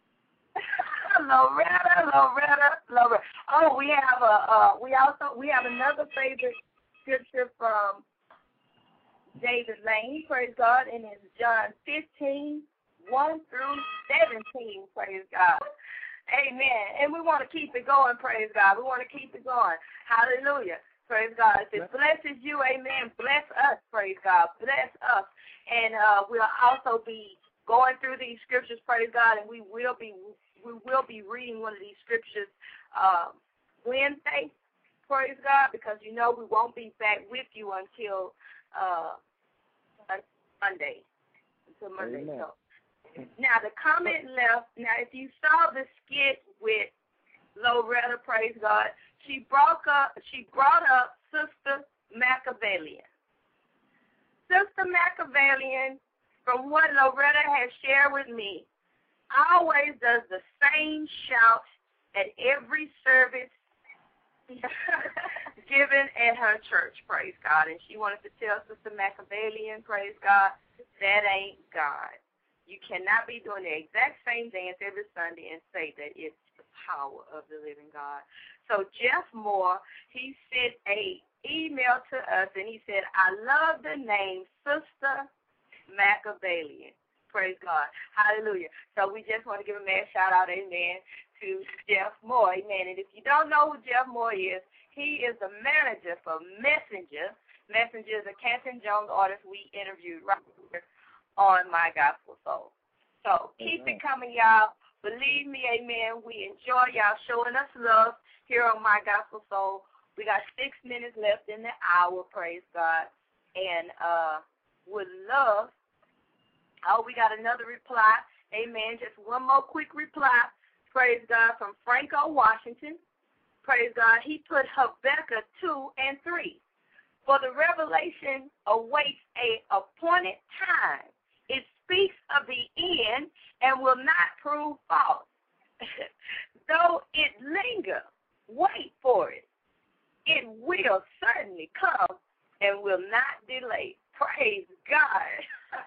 Loretta. Oh, we have another favorite scripture from David Lane, praise God, and it's John 15, 1 through 17, praise God. Amen. And we want to keep it going, praise God. We want to keep it going. Hallelujah. Praise God. If it blesses you, amen, bless us, praise God. Bless us. And we'll also be going through these scriptures, praise God, and we will be reading one of these scriptures Wednesday, praise God, because we won't be back with you until Monday. Until Monday. Amen. So now the comment left. Now if you saw the skit with Loretta, praise God, she brought up Sister Machiavellian. Sister Machiavellian, from what Loretta has shared with me, always does the same shout at every service given at her church, praise God. And she wanted to tell Sister Machiavellian, praise God, that ain't God. You cannot be doing the exact same dance every Sunday and say that it's the power of the living God. So Jeff Moore, he sent a email to us, and he said, I love the name Sister Machiavellian. Praise God. Hallelujah. So we just want to give a mad shout-out, amen, to Jeff Moore, amen. And if you don't know who Jeff Moore is, he is the manager for Messenger. Messenger is a Canton Jones artist we interviewed right here on My Gospel Soul. So keep it coming, y'all. Believe me, amen, we enjoy y'all showing us love here on My Gospel Soul. We got 6 minutes left in the hour, praise God. And would love, we got another reply, amen, just one more quick reply, praise God, from Franco Washington. praise God, he put Habakkuk 2 and 3. For the revelation awaits a appointed time. It speaks of the end and will not prove false. Though it linger, wait for it. It will certainly come and will not delay. Praise God.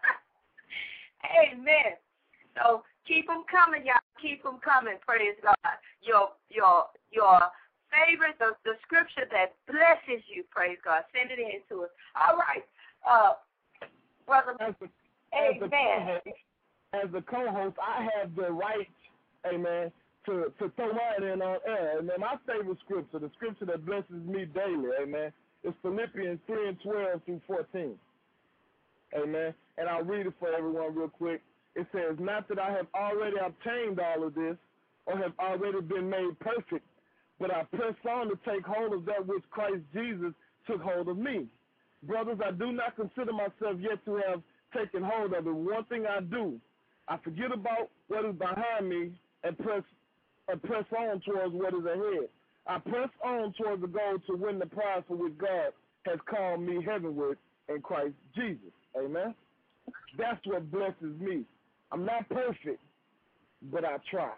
Amen. So keep them coming, y'all. Keep them coming. Praise God. Your favorite, the scripture that blesses you. Praise God. Send it in to us. All right, brother. Amen. As a co-host, I have the right, amen, to throw mine in on air. Amen. My favorite scripture, the scripture that blesses me daily, amen, is Philippians 3 and 12 through 14. Amen. And I'll read it for everyone real quick. It says, not that I have already obtained all of this or have already been made perfect, but I press on to take hold of that which Christ Jesus took hold of me. Brothers, I do not consider myself yet to have taken hold of it. One thing I do, I forget about what is behind me and press on towards what is ahead. I press on towards the goal to win the prize for which God has called me heavenward in Christ Jesus. Amen. That's what blesses me. I'm not perfect, but I try.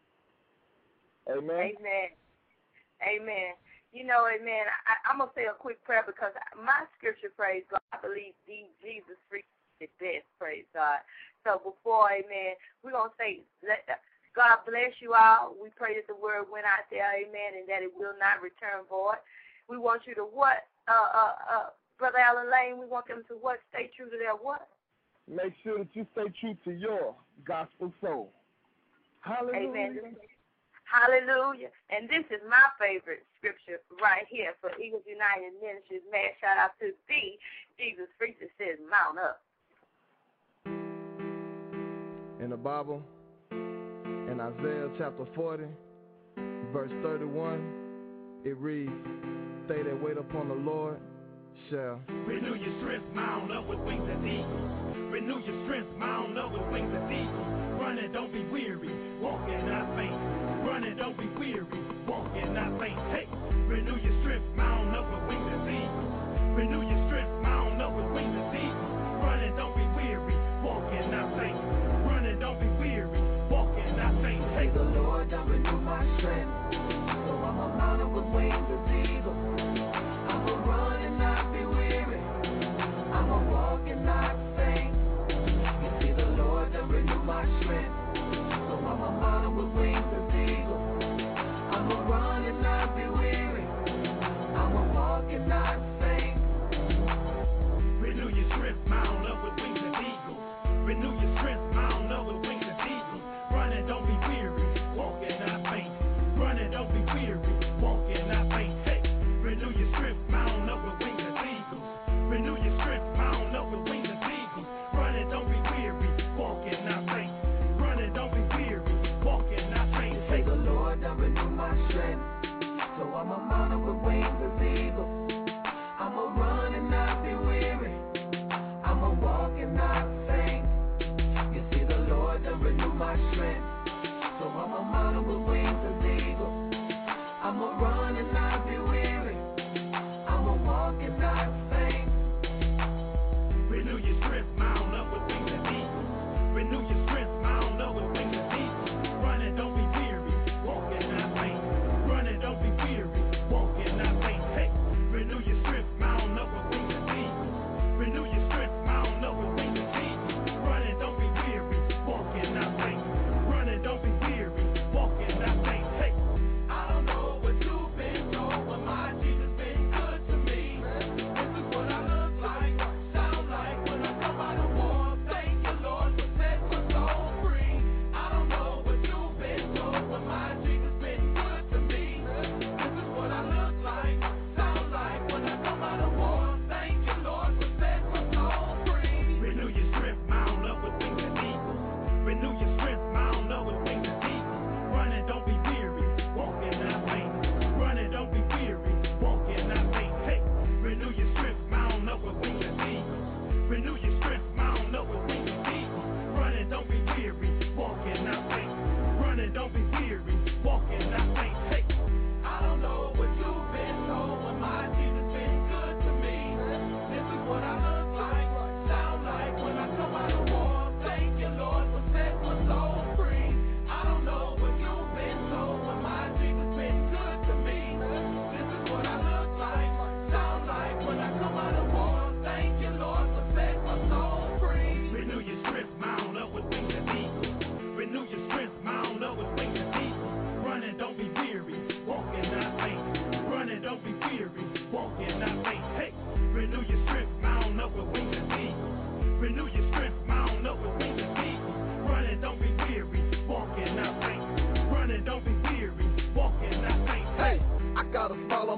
Amen. Amen. Amen. You know, amen. I'm going to say a quick prayer because my scripture, praise God, I believe Jesus frees the best, praise God. So before, amen, we're going to say, God bless you all. We pray that the word went out there, amen, and that it will not return void. We want you to what? Brother Alan Lane, we want them to what? Stay true to their what? Make sure that you stay true to your gospel soul. Hallelujah. Amen. Hallelujah. And this is my favorite scripture right here for Eagles United Ministries. Man, shout out to thee. Jesus Freaks, it says, mount up. In the Bible, in Isaiah chapter 40, verse 31, it reads, they that wait upon the Lord shall renew your strength, mount up with wings as eagles. Renew your strength, mount up with wings as eagles. Run and don't be weary, walk and not faint. Run and don't be weary, walk and not faint. Hey, renew your strength, mount up with wings as eagles. Renew your strength, mount up with wings as eagles. Run and don't be weary, walk and not faint. Run and don't be weary, walk and not faint. Hey, the Lord doth renew my strength, so I'ma mount up with wings as eagles. I'ma run and not be weary, I'ma walk and not faint. You see, the Lord doth renew my strength,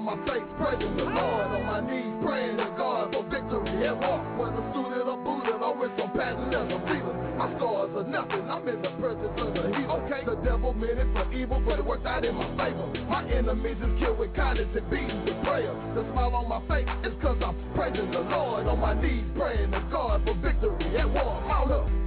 on my face, praising the Lord. On my knees, praying to God for victory at war. Whether suited or booted or with some patent leather feeling. My scars are nothing, I'm in the presence of the healer. Okay, the devil meant it for evil, but it worked out in my favor. My enemies is killed with kindness and beaten with prayer. The smile on my face is cause I'm praising the Lord. On my knees, praying to God for victory at war. Hold up.